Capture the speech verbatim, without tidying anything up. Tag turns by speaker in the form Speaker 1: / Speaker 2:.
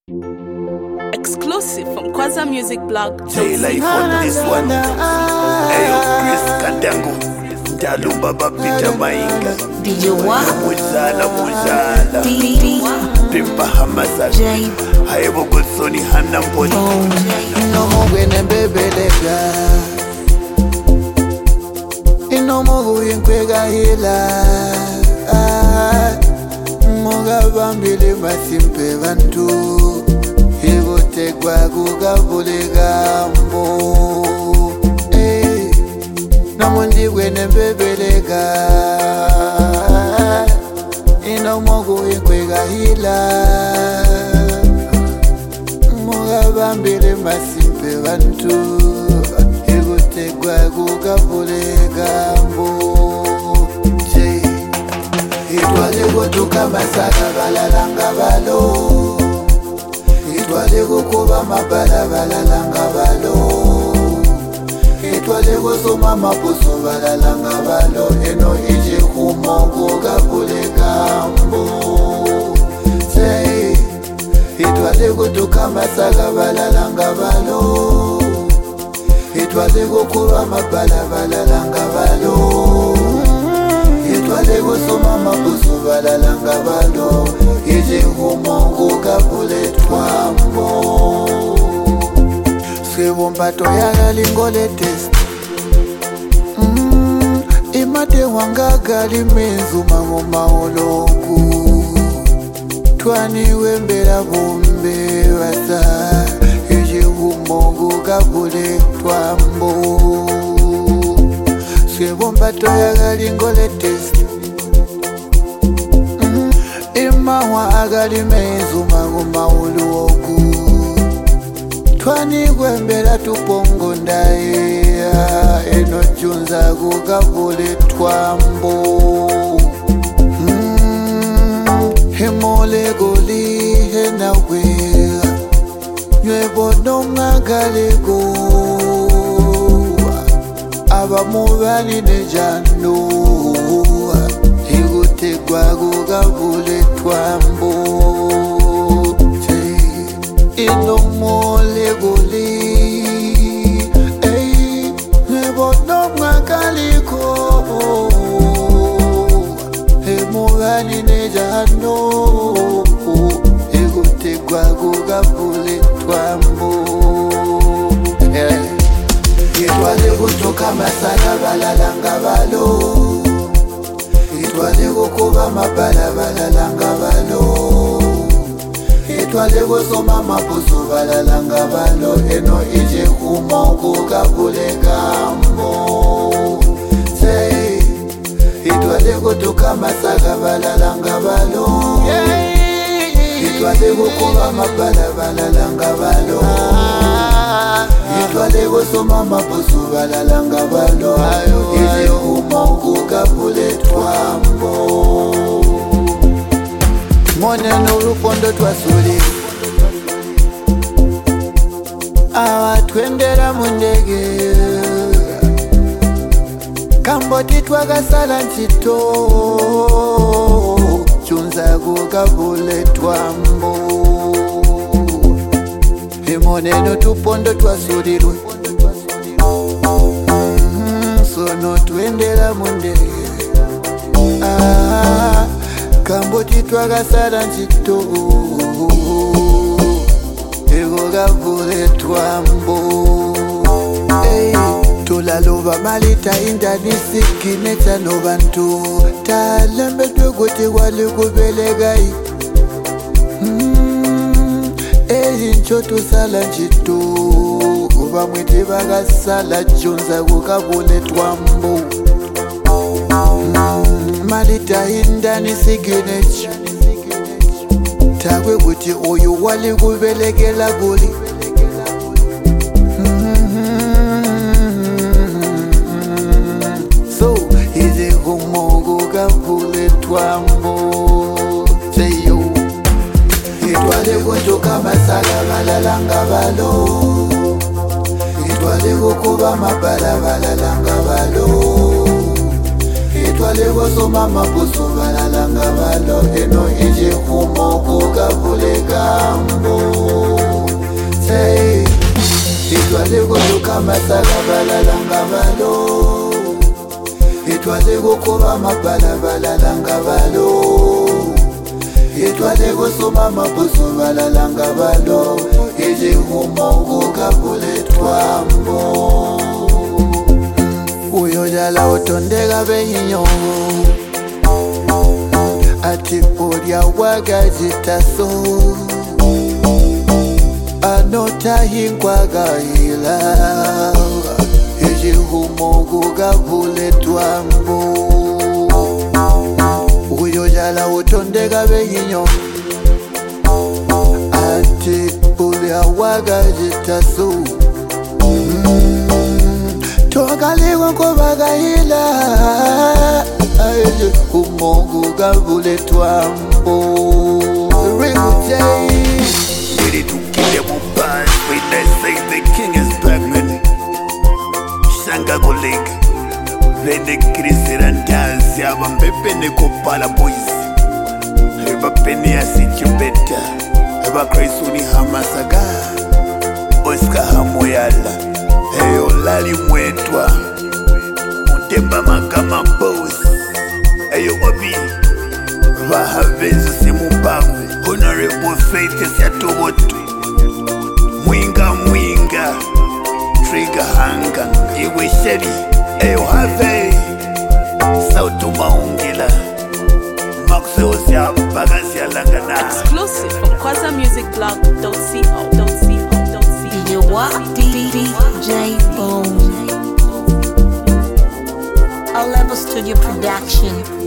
Speaker 1: Exclusive from Kwaza Music Blog.
Speaker 2: J-Life on this one. Ayo Chris Kandango Ndalumba Babita Mainga
Speaker 3: D J Wa
Speaker 2: Muzala Muzala
Speaker 3: D J
Speaker 2: Pimpa Hamasa
Speaker 3: J
Speaker 2: Haibo Gosoni Hana Mponi
Speaker 4: Ino mwene bebelega Ino mwu inkwega hila Mga bambili masimpe bantu Higo tegwa kukabulega mbo Namundi wene bebelega Ino mwu inkwega hila Mga bambili masimpe bantu Higo tegwa kukabulega mbo Itwale kutuka masaka balalanga balo Itwale kukuba mabala balalanga balo Itwale kusoma mapuso balalanga balo Eno ije kumongo kapule kambo Say Itwale kutuka masaka balalanga balo Itwale kukuba mabala balalanga balo Itwale kusoma mabusu balalanga balo Ije kumongo kapule twambo Sibombato ya lingole test mm, Imate wanga gali menzu mango maoloku Twani wembera bombe wasa Ije kumongo kapule twambo Sibombato ya lingole test mm, Imawa agali menzu mango maoloku Twani gwembera tupongo ndaye Eno chunza kukabule twambo mm, Hemole goli henawe Nywebo nonga galego Aba mubani nejano Higutegwa kukabule twambo Ino mole goli Ey, nebo no mwakaliko Emo gani nejano Ego tegwa kukabule twambo Itwale kutoka masala balalanga balo Itwale kukuba mabala balalanga balo Itwale kusoma mapuso balalanga balo Eno ije kumongo kapule kambo Say Itwale kutuka masaka balalanga balo Itwale kukuba mabala balalanga balo Itwale kusoma mapuso balalanga balo Ije kumongo kapule twambo Moneno rupondo twasuli Awa twendera mundege Kamboti twagasala ntito Chunza kukabule twambo Moneno tupondo twasulirwe mm, Sono twendera mundege Ah Kamboti twagasala ntito Ego gavule twambo Hey, tulaloba malita indani sikine chano bantu Talembe tuguti wali kubelegai mm, Eyi ncho tusala ntito Kuba mwiti bagasala chunza kukavule twambo mm, Malita indani siginechi Takwe kuti oyo wali kubelegela guli So ize kumongo kapule twambo Say yo Itwale kutoka masala balalanga balo Itwale kukuba mabala balalanga balo Itwale kusoma mapuso balalanga balo Eno ije kumongo kapule kambo Etwaze kutuka masaka balalanga balo, etwaze kukuba mabala balalanga balo, etwaze kusoma mabuso balalanga balo, ije humongo kabule twambo. Uyo jala otondega behinyongo, ati ulya wagajitaso, anotahingwagahila, ije humongo kabule twambo. Uyo jala otondega behinyongo, ati ulya wagajitaso, Tokaligwa kubagahila, aje umongo kabule twambo. Real J.
Speaker 2: Ready to kill them on pass when they say the king is back, man. Shanga Goleg. Vende Christian dance, yaba mpepe ne kopala boys. Eba pene ya sityo beta. Eba Christuni hamasaga. Oscar hamoyala. Eyo lali mwetwa Mutemba makama boss. Eyo obi Vahavezo simubagu Honorable Faith Siatobotu Mwinga mwinga Trigger hanga Iwe sheri Eyo have Sautu maungila Maxo siya bagasi ya langana.
Speaker 1: Exclusive from kwaza music blog dot co.
Speaker 3: You what? D J Bone. All Level Studio Production.